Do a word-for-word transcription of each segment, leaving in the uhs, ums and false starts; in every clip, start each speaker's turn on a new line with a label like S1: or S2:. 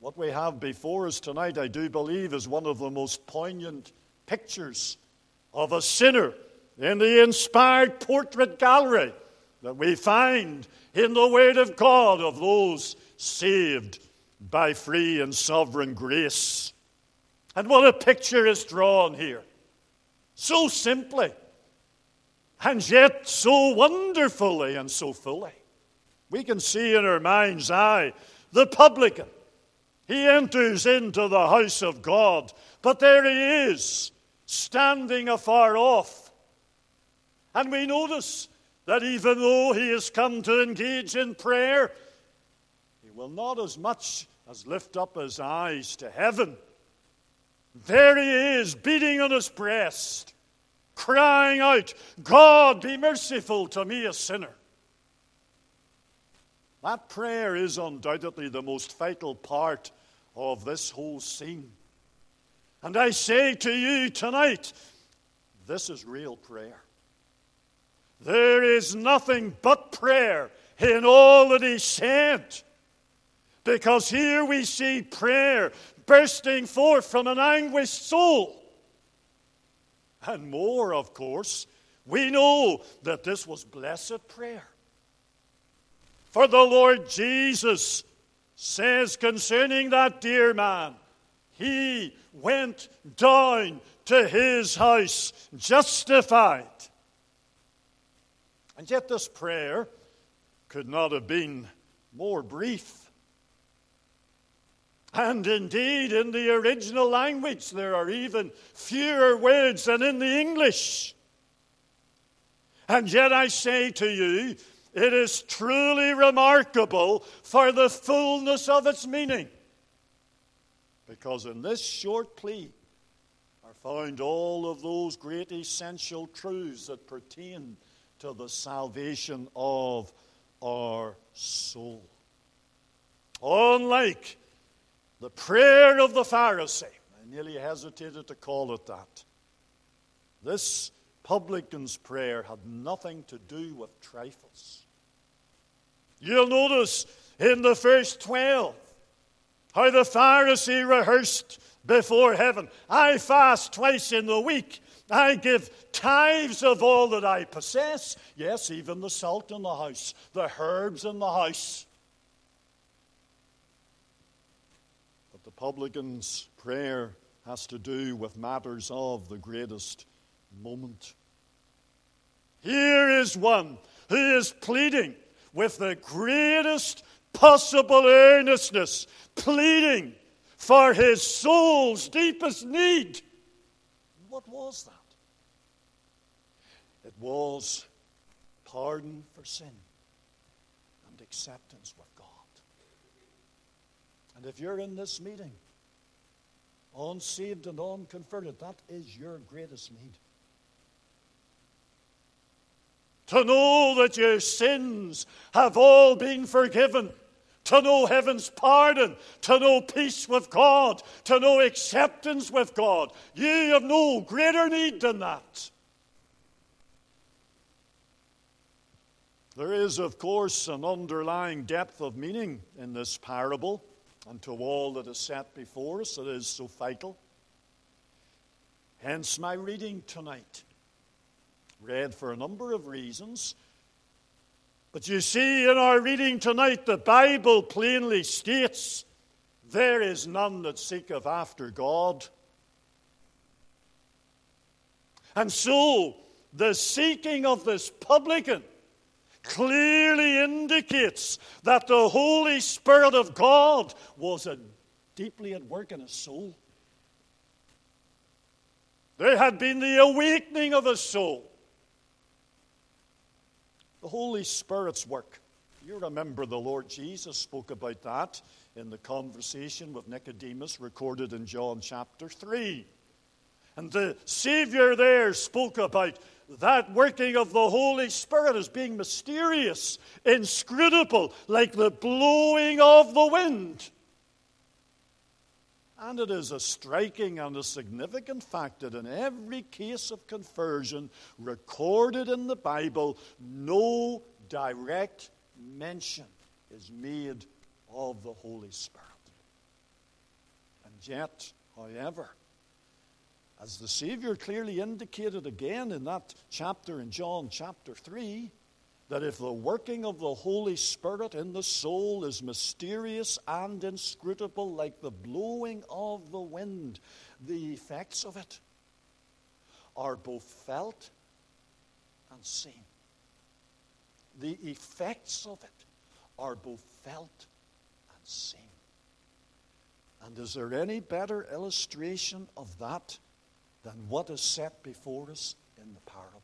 S1: What we have before us tonight, I do believe, is one of the most poignant pictures of a sinner in the inspired portrait gallery that we find in the Word of God of those saved by free and sovereign grace. And what a picture is drawn here. So simply, and yet so wonderfully and so fully. We can see in our mind's eye the publican. He enters into the house of God, but there he is, standing afar off. And we notice that even though he has come to engage in prayer, he will not as much as lift up his eyes to heaven. There he is, beating on his breast, crying out, God, be merciful to me, a sinner. That prayer is undoubtedly the most vital part of this whole scene. And I say to you tonight, this is real prayer. There is nothing but prayer in all that he said. Because here we see prayer bursting forth from an anguished soul. And more, of course, we know that this was blessed prayer. For the Lord Jesus says concerning that dear man, he went down to his house justified. And yet this prayer could not have been more brief. And indeed, in the original language, there are even fewer words than in the English. And yet I say to you, it is truly remarkable for the fullness of its meaning. Because in this short plea are found all of those great essential truths that pertain to the salvation of our soul. Unlike the prayer of the Pharisee, I nearly hesitated to call it that, this publican's prayer had nothing to do with trifles. You'll notice in the first twelve how the Pharisee rehearsed before heaven, I fast twice in the week. I give tithes of all that I possess. Yes, even the salt in the house, the herbs in the house. But the publican's prayer has to do with matters of the greatest moment. Here is one who is pleading with the greatest possible earnestness, pleading for his soul's deepest need. What was that? It was pardon for sin and acceptance with God. And if you're in this meeting, unsaved and unconverted, that is your greatest need. To know that your sins have all been forgiven. To know heaven's pardon. To know peace with God. To know acceptance with God. You have no greater need than that. There is, of course, an underlying depth of meaning in this parable, and to all that is set before us, it is so vital. Hence my reading tonight. Read for a number of reasons. But you see, in our reading tonight, the Bible plainly states, there is none that seeketh after God. And so, the seeking of this publican clearly indicates that the Holy Spirit of God was a, deeply at work in his soul. There had been the awakening of his soul. The Holy Spirit's work. You remember the Lord Jesus spoke about that in the conversation with Nicodemus recorded in John chapter three. And the Savior there spoke about that working of the Holy Spirit as being mysterious, inscrutable, like the blowing of the wind. And it is a striking and a significant fact that in every case of conversion recorded in the Bible, no direct mention is made of the Holy Spirit. yet, however, as the Savior clearly indicated again in that chapter in John chapter three, that if the working of the Holy Spirit in the soul is mysterious and inscrutable like the blowing of the wind, the effects of it are both felt and seen. The effects of it are both felt and seen. And is there any better illustration of that than what is set before us in the parable?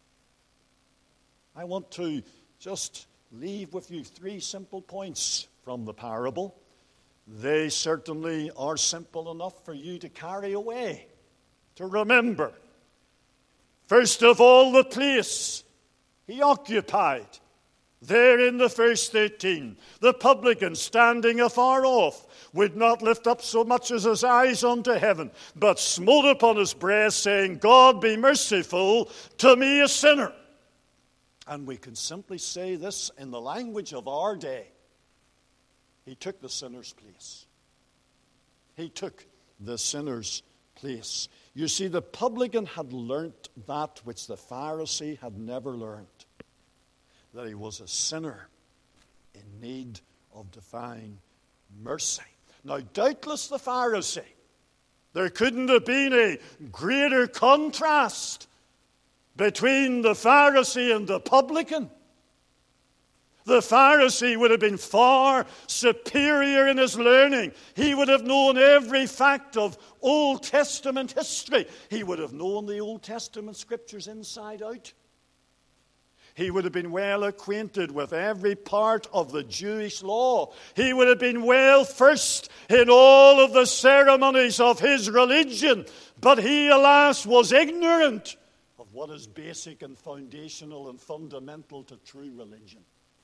S1: I want to just leave with you three simple points from the parable. They certainly are simple enough for you to carry away, to remember. First of all, the place he occupied. There in the verse thirteen, the publican standing afar off would not lift up so much as his eyes unto heaven, but smote upon his breast, saying, God be merciful to me, a sinner. And we can simply say this in the language of our day. He took the sinner's place. He took the sinner's place. You see, the publican had learnt that which the Pharisee had never learned, that he was a sinner in need of divine mercy. Now, doubtless the Pharisee, there couldn't have been a greater contrast between the Pharisee and the publican. The Pharisee would have been far superior in his learning. He would have known every fact of Old Testament history. He would have known the Old Testament scriptures inside out. He would have been well acquainted with every part of the Jewish law. He would have been well versed in all of the ceremonies of his religion. But he, alas, was ignorant of what is basic and foundational and fundamental to true religion.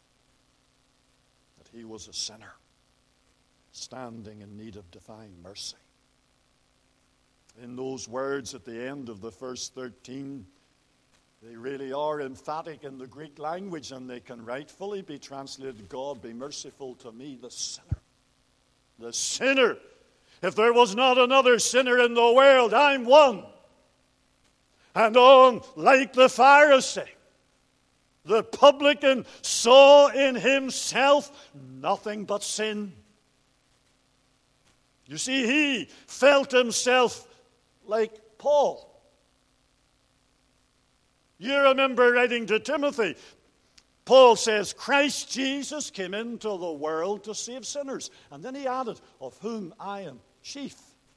S1: That he was a sinner, standing in need of divine mercy. In those words at the end of the verse thirteen, they really are emphatic in the Greek language, and they can rightfully be translated, God be merciful to me, the sinner. The sinner. If there was not another sinner in the world, I'm one. And on, like the Pharisee, the publican saw in himself nothing but sin. You see, he felt himself like Paul. You remember writing to Timothy, Paul says, Christ Jesus came into the world to save sinners. And then he added, of whom I am chief.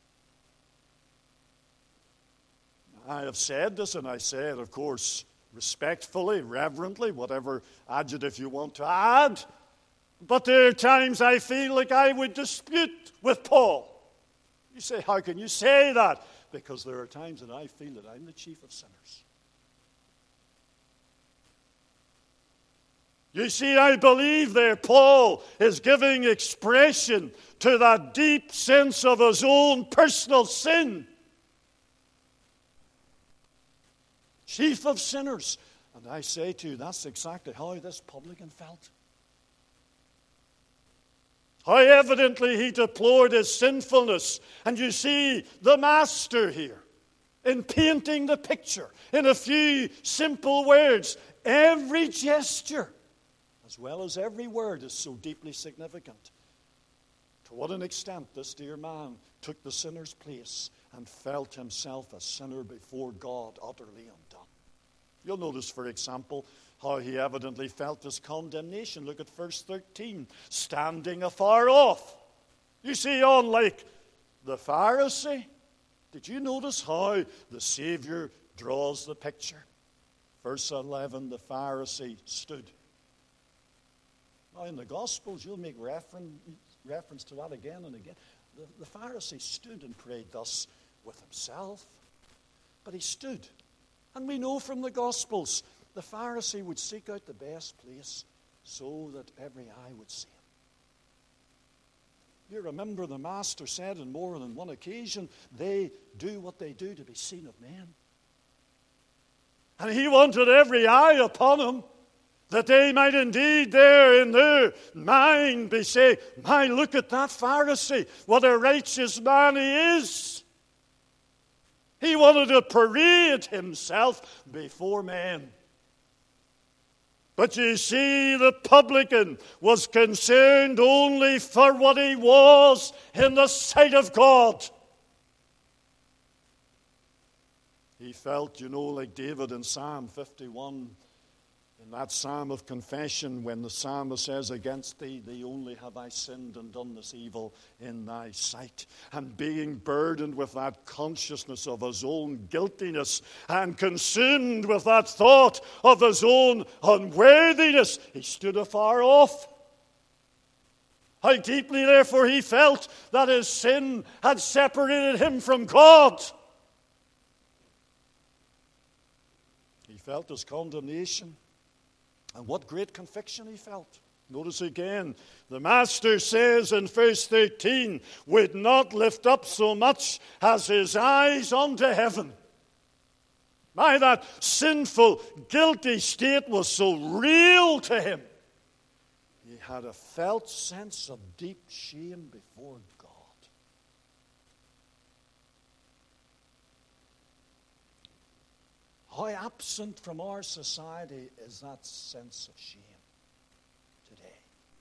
S1: I have said this, and I say it, of course, respectfully, reverently, whatever adjective you want to add. But there are times I feel like I would dispute with Paul. You say, how can you say that? Because there are times that I feel that I'm the chief of sinners. You see, I believe there Paul is giving expression to that deep sense of his own personal sin. Chief of sinners. And I say to you, that's exactly how this publican felt. How evidently he deplored his sinfulness. And you see the master here in painting the picture in a few simple words. Every gesture, as well as every word, is so deeply significant. To what an extent this dear man took the sinner's place and felt himself a sinner before God, utterly undone. You'll notice, for example, how he evidently felt his condemnation. Look at verse thirteen. Standing afar off. You see, unlike the Pharisee, did you notice how the Savior draws the picture? Verse eleven, the Pharisee stood. Now, in the Gospels, you'll make reference, reference to that again and again. The, the Pharisee stood and prayed thus with himself. But he stood. And we know from the Gospels, the Pharisee would seek out the best place so that every eye would see him. You remember the Master said on more than one occasion, they do what they do to be seen of men. And he wanted every eye upon him. that they might indeed there in their mind be saying, my, look at that Pharisee, what a righteous man he is. He wanted to parade himself before men. But you see, the publican was concerned only for what he was in the sight of God. He felt, you know, like David in Psalm fifty-one, in that psalm of confession, when the psalmist says, against thee, thee only have I sinned and done this evil in thy sight. And being burdened with that consciousness of his own guiltiness and consumed with that thought of his own unworthiness, he stood afar off. How deeply, therefore, he felt that his sin had separated him from God. He felt his condemnation. And what great conviction he felt. Notice again, the Master says in verse thirteen, would not lift up so much as his eyes unto heaven. My, that sinful, guilty state was so real to him. He had a felt sense of deep shame before God. How absent from our society is that sense of shame today?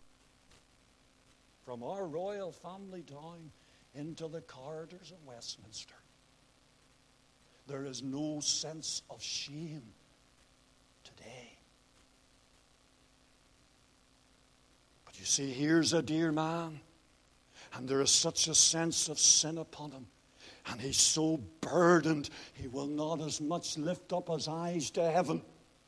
S1: From our royal family down into the corridors of Westminster, there is no sense of shame today. But you see, here's a dear man, and there is such a sense of sin upon him. And he's so burdened, he will not as much lift up his eyes to heaven.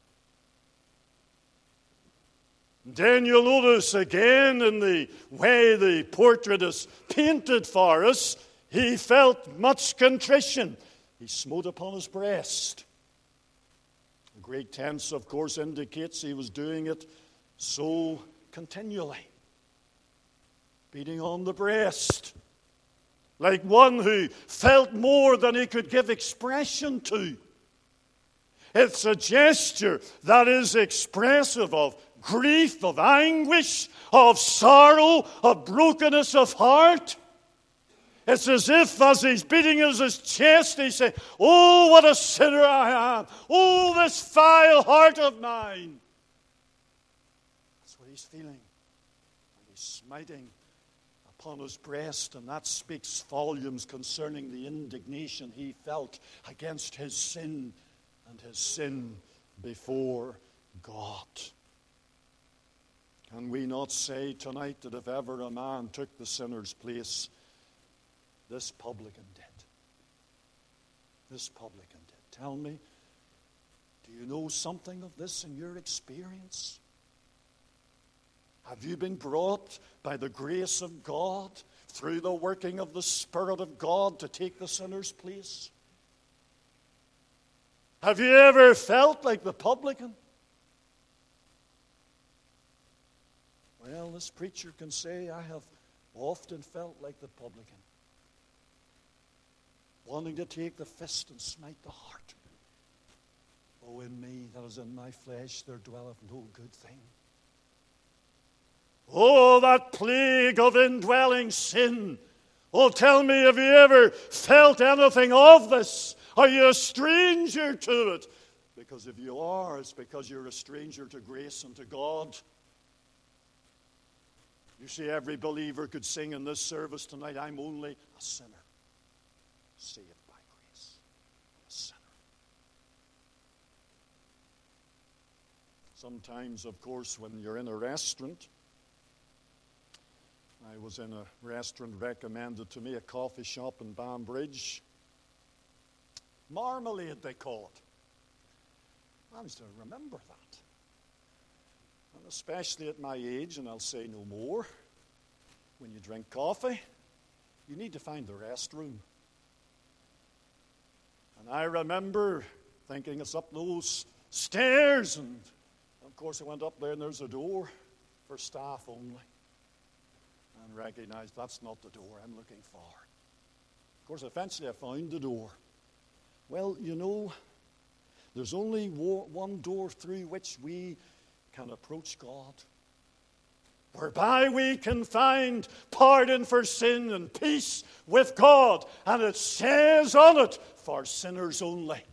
S1: Then you'll notice again in the way the portrait is painted for us, he felt much contrition. He smote upon his breast. The great tense, of course, indicates he was doing it so continually. Beating on the breast. Like one who felt more than he could give expression to. It's a gesture that is expressive of grief, of anguish, of sorrow, of brokenness of heart. It's as if as he's beating his chest, he's saying, oh, what a sinner I am. Oh, this vile heart of mine. That's what he's feeling. And he's smiting upon his breast, and that speaks volumes concerning the indignation he felt against his sin and his sin before God. Can we not say tonight that if ever a man took the sinner's place, this publican did? This publican did. Tell me, do you know something of this in your experience? Have you been brought by the grace of God through the working of the Spirit of God to take the sinner's place? Have you ever felt like the publican? Well, this preacher can say, I have often felt like the publican, wanting to take the fist and smite the heart. Oh, in me that is in my flesh there dwelleth no good thing. Oh, that plague of indwelling sin. Oh, tell me, have you ever felt anything of this? Are you a stranger to it? Because if you are, it's because you're a stranger to grace and to God. You see, every believer could sing in this service tonight, I'm only a sinner, saved by grace. A sinner. Sometimes, of course, when you're in a restaurant, I was in a restaurant recommended to me, a coffee shop in Banbridge. Marmalade, they call it. I managed to remember that. And especially at my age, and I'll say no more, when you drink coffee, you need to find the restroom. And I remember thinking it's up those stairs, and of course I went up there and there's a door for staff only. And recognized that's not the door I'm looking for. Of course, eventually I found the door. Well, you know, there's only one door through which we can approach God, whereby we can find pardon for sin and peace with God. And it says on it, for sinners only.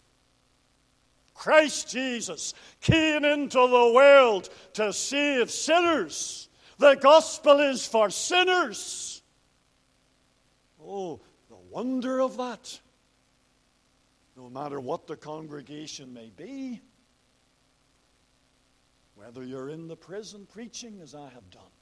S1: Christ Jesus came into the world to save sinners. The gospel is for sinners. Oh, the wonder of that. No matter what the congregation may be, whether you're in the prison preaching as I have done,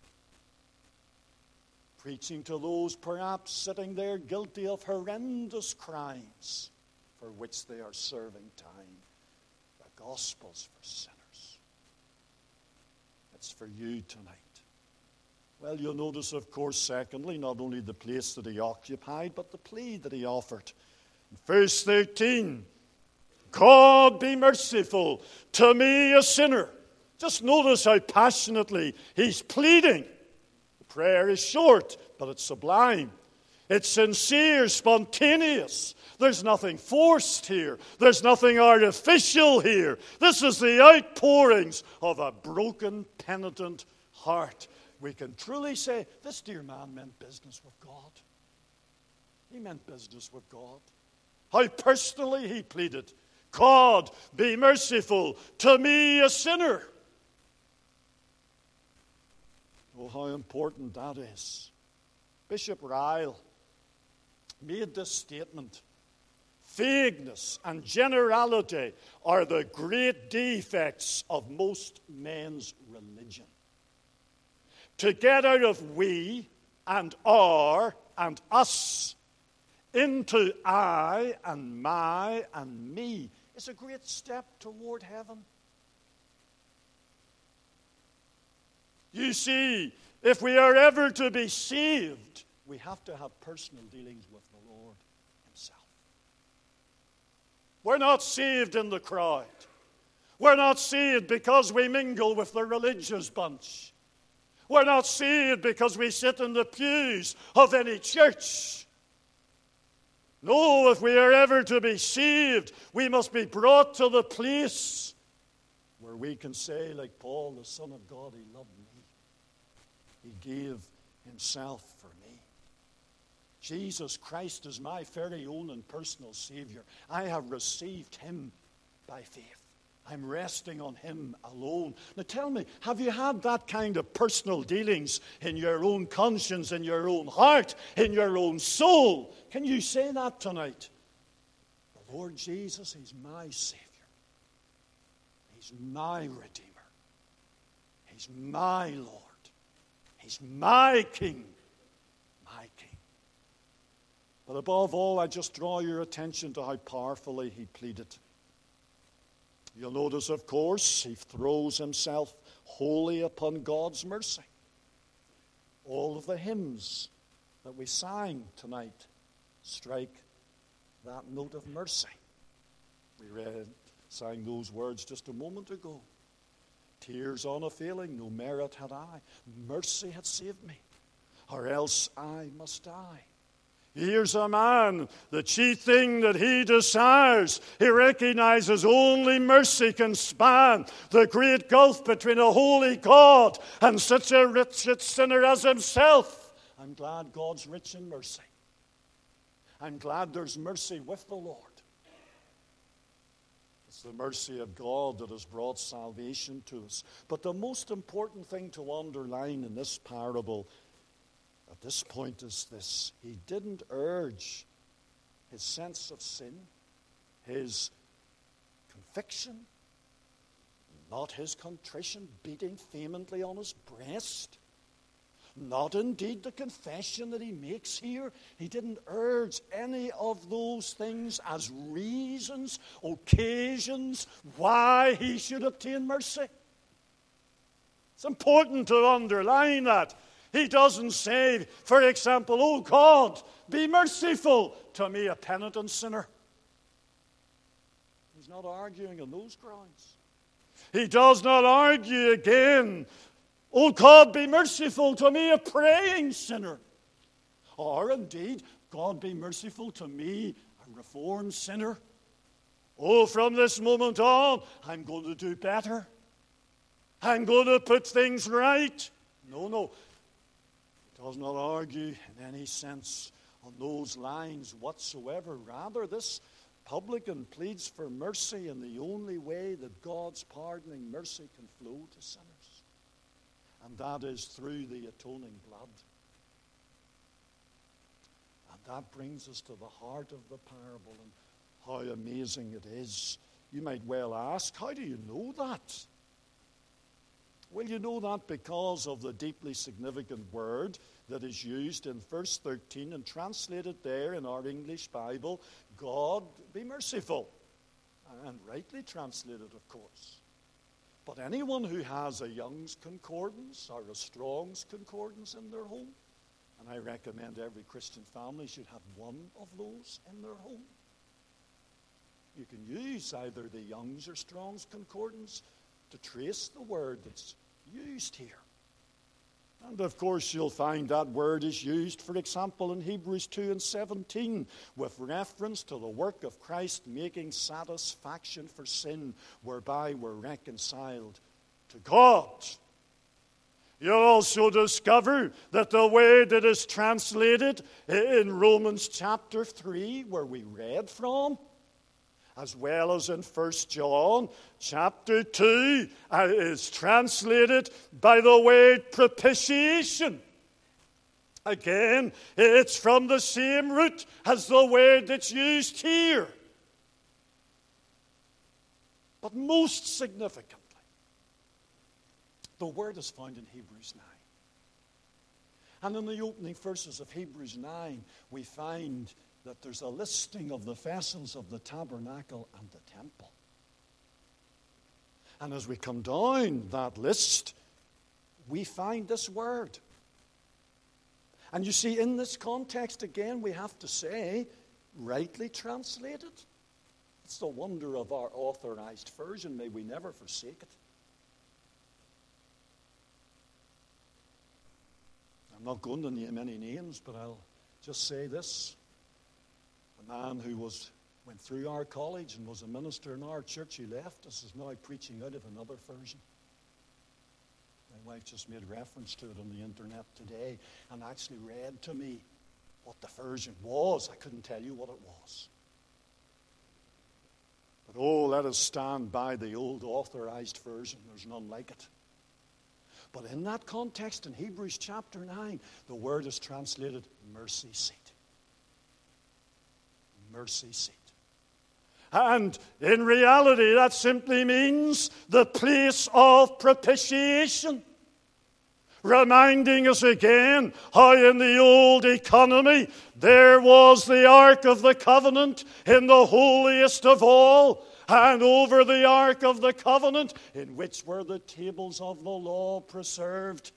S1: preaching to those perhaps sitting there guilty of horrendous crimes for which they are serving time, the gospel's for sinners. It's for you tonight. Well, you'll notice, of course, secondly, not only the place that he occupied, but the plea that he offered. Verse thirteen, God be merciful to me, a sinner. Just notice how passionately he's pleading. The prayer is short, but it's sublime. It's sincere, spontaneous. There's nothing forced here. There's nothing artificial here. This is the outpourings of a broken, penitent heart. We can truly say, this dear man meant business with God. He meant business with God. How personally he pleaded, God, be merciful to me, a sinner. Oh, how important that is. Bishop Ryle made this statement. Vagueness and generality are the great defects of most men's religion. To get out of we and our and us into I and my and me is a great step toward heaven. You see, if we are ever to be saved, we have to have personal dealings with the Lord himself. We're not saved in the crowd. We're not saved because we mingle with the religious bunch. We're not saved because we sit in the pews of any church. No, if we are ever to be saved, we must be brought to the place where we can say, like Paul, the Son of God, he loved me. He gave himself for me. Jesus Christ is my very own and personal Savior. I have received him by faith. I'm resting on him alone. Now tell me, have you had that kind of personal dealings in your own conscience, in your own heart, in your own soul? Can you say that tonight? The Lord Jesus, he's my Savior. He's my Redeemer. He's my Lord. He's my King. My King. But above all, I just draw your attention to how powerfully he pleaded. You'll notice, of course, he throws himself wholly upon God's mercy. All of the hymns that we sang tonight strike that note of mercy. We read, sang those words just a moment ago. Tears unavailing, no merit had I. Mercy had saved me, or else I must die. Here's a man, the chief thing that he desires. He recognizes only mercy can span the great gulf between a holy God and such a wretched sinner as himself. I'm glad God's rich in mercy. I'm glad there's mercy with the Lord. It's the mercy of God that has brought salvation to us. But the most important thing to underline in this parable at this point is this. He didn't urge his sense of sin, his conviction, not his contrition beating vehemently on his breast, not indeed the confession that he makes here. He didn't urge any of those things as reasons, occasions why he should obtain mercy. It's important to underline that. He doesn't say, for example, oh God, be merciful to me, a penitent sinner. He's not arguing on those grounds. He does not argue again, oh God, be merciful to me, a praying sinner. Or indeed, God, be merciful to me, a reformed sinner. Oh, from this moment on, I'm going to do better. I'm going to put things right. No, no. It does not argue in any sense on those lines whatsoever. Rather, this publican pleads for mercy in the only way that God's pardoning mercy can flow to sinners. And that is through the atoning blood. And that brings us to the heart of the parable and how amazing it is. You might well ask, how do you know that? Well, you know that because of the deeply significant word that is used in verse thirteen and translated there in our English Bible, God be merciful. And rightly translated, of course. But anyone who has a Young's Concordance or a Strong's Concordance in their home, and I recommend every Christian family should have one of those in their home. You can use either the Young's or Strong's Concordance to trace the word that's used here. And of course you'll find that word is used, for example, in Hebrews two and seventeen, with reference to the work of Christ making satisfaction for sin, whereby we're reconciled to God. You'll also discover that the word that is translated in Romans chapter three, where we read from, as well as in First John chapter two, uh, is translated by the word propitiation. Again, it's from the same root as the word that's used here. But most significantly, the word is found in Hebrews nine. And in the opening verses of Hebrews nine, we find that there's a listing of the vessels of the tabernacle and the temple. And as we come down that list, we find this word. And you see, in this context, again, we have to say, rightly translated. It's the wonder of our authorized version. May we never forsake it. I'm not going to name any names, but I'll just say this. A man who was went through our college and was a minister in our church, he left us, is now preaching out of another version. My wife just made reference to it on the internet today and actually read to me what the version was. I couldn't tell you what it was. But oh, let us stand by the old authorized version. There's none like it. But in that context, in Hebrews chapter nine, the word is translated mercy seat. Mercy seat. And in reality, that simply means the place of propitiation. Reminding us again how in the old economy there was the Ark of the Covenant in the holiest of all, and over the Ark of the Covenant, in which were the tables of the law preserved.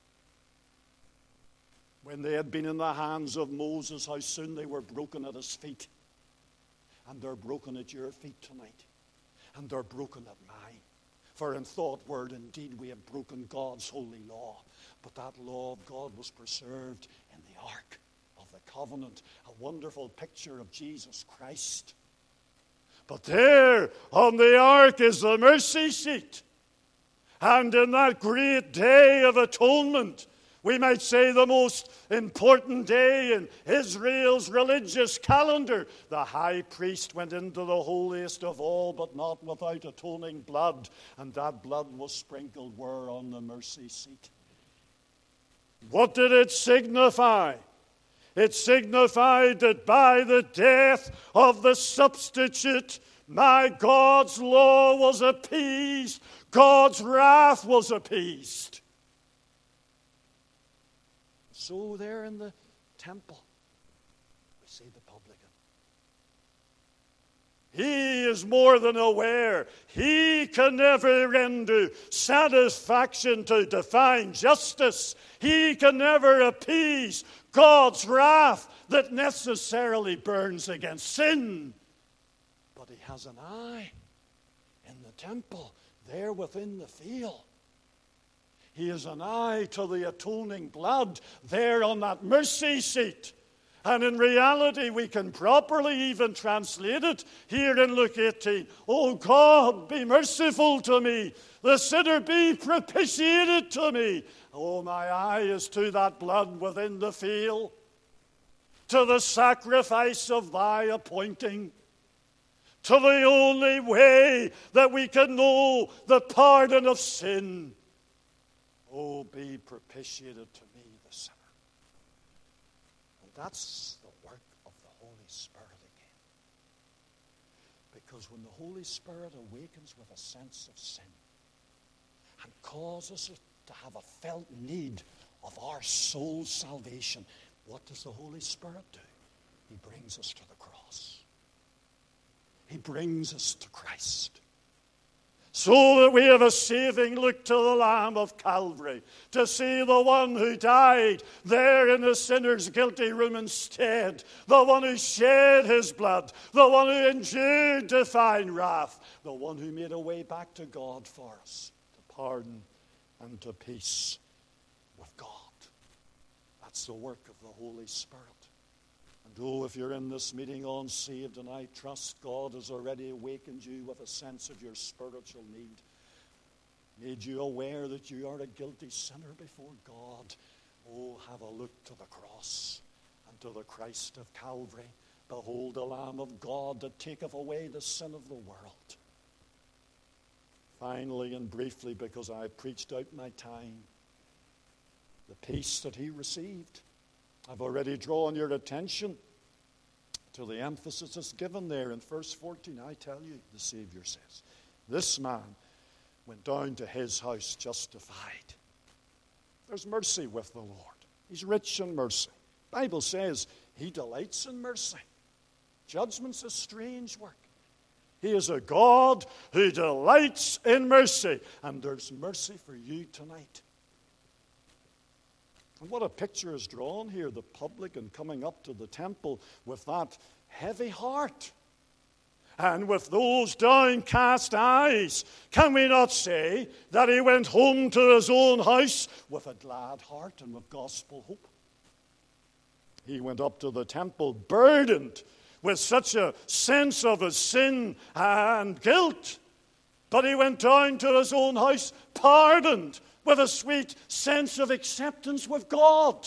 S1: When they had been in the hands of Moses, how soon they were broken at his feet. And they're broken at your feet tonight. And they're broken at mine. For in thought, word, and deed, we have broken God's holy law. But that law of God was preserved in the Ark of the Covenant. A wonderful picture of Jesus Christ. But there on the Ark is the mercy seat. And in that great day of atonement, we might say the most important day in Israel's religious calendar, the high priest went into the holiest of all, but not without atoning blood. And that blood was sprinkled where on the mercy seat. What did it signify? It signified that by the death of the substitute, my God's law was appeased. God's wrath was appeased. So there in the temple, we see the publican. He is more than aware. He can never render satisfaction to divine justice. He can never appease God's wrath that necessarily burns against sin. But he has an eye in the temple, there within the veil. He has an eye to the atoning blood there on that mercy seat. And in reality, we can properly even translate it here in Luke eighteen. Oh God, be merciful to me. The sinner be propitiated to me. Oh, my eye is to that blood within the veil, to the sacrifice of thy appointing, to the only way that we can know the pardon of sin. Oh, be propitiated to me, the sinner. And that's the work of the Holy Spirit again. Because when the Holy Spirit awakens with a sense of sin and causes it to have a felt need of our soul's salvation, what does the Holy Spirit do? He brings us to the cross. He brings us to Christ. So that we have a saving look to the Lamb of Calvary, to see the one who died there in the sinner's guilty room instead, the one who shed his blood, the one who endured divine wrath, the one who made a way back to God for us, to pardon and to peace with God. That's the work of the Holy Spirit. And oh, if you're in this meeting unsaved, and I trust God has already awakened you with a sense of your spiritual need, made you aware that you are a guilty sinner before God, oh, have a look to the cross and to the Christ of Calvary. Behold the Lamb of God that taketh away the sin of the world. Finally and briefly, because I preached out my time, the peace that he received. I've already drawn your attention to the emphasis that's given there in verse fourteen. I tell you, the Savior says, this man went down to his house justified. There's mercy with the Lord. He's rich in mercy. The Bible says he delights in mercy. Judgment's a strange work. He is a God who delights in mercy. And there's mercy for you tonight. And what a picture is drawn here, the publican coming up to the temple with that heavy heart and with those downcast eyes. Can we not say that he went home to his own house with a glad heart and with gospel hope? He went up to the temple burdened with such a sense of his sin and guilt, but he went down to his own house pardoned, with a sweet sense of acceptance with God.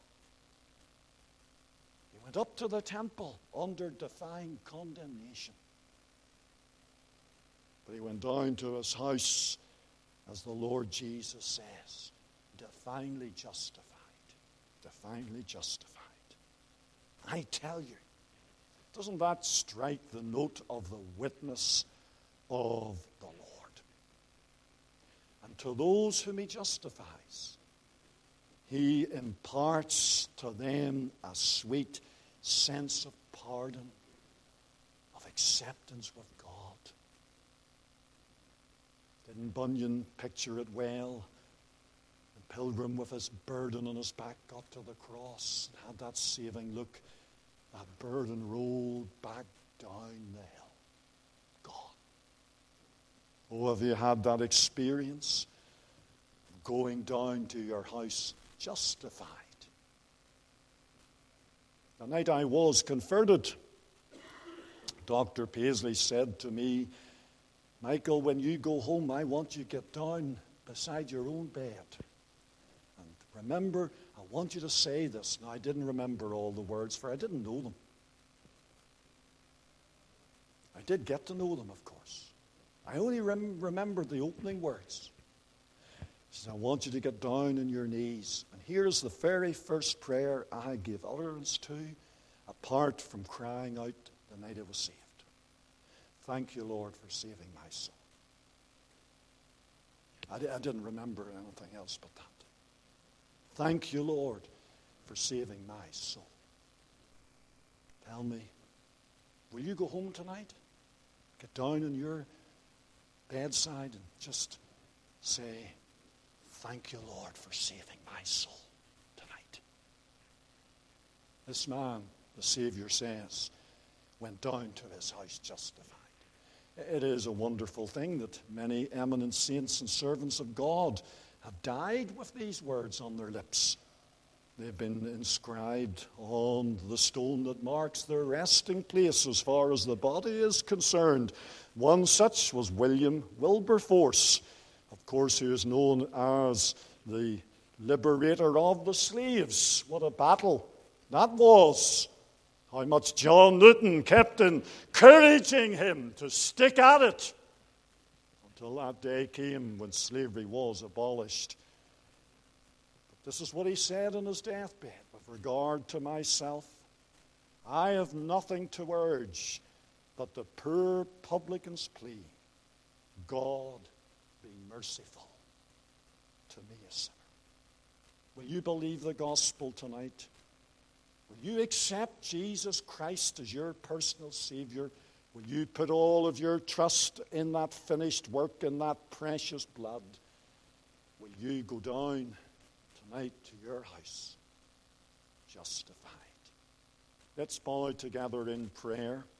S1: He went up to the temple under divine condemnation. But he went down to his house, as the Lord Jesus says, divinely justified. Divinely justified. I tell you, doesn't that strike the note of the witness of the Lord? And to those whom he justifies, he imparts to them a sweet sense of pardon, of acceptance with God. Didn't Bunyan picture it well? The pilgrim with his burden on his back got to the cross and had that saving look. That burden rolled back down the hill. Gone. Oh, have you had that experience? Going down to your house justified. The night I was converted, Doctor Paisley said to me, Michael, when you go home, I want you to get down beside your own bed. And remember, I want you to say this. Now, I didn't remember all the words, for I didn't know them. I did get to know them, of course. I only rem- remembered the opening words. He says, I want you to get down on your knees. And here's the very first prayer I gave utterance to, apart from crying out the night I was saved. Thank you, Lord, for saving my soul. I, di- I didn't remember anything else but that. Thank you, Lord, for saving my soul. Tell me, will you go home tonight? Get down on your bedside and just say, thank you, Lord, for saving my soul tonight. This man, the Savior says, went down to his house justified. It is a wonderful thing that many eminent saints and servants of God have died with these words on their lips. They've been inscribed on the stone that marks their resting place as far as the body is concerned. One such was William Wilberforce, of course, who is known as the liberator of the slaves. What a battle that was. How much John Newton kept encouraging him to stick at it until that day came when slavery was abolished. But this is what he said in his deathbed. With regard to myself, I have nothing to urge but the poor publican's plea, God be merciful to me, a sinner. Will you believe the gospel tonight? Will you accept Jesus Christ as your personal Savior? Will you put all of your trust in that finished work, in that precious blood? Will you go down tonight to your house justified? Let's bow together in prayer.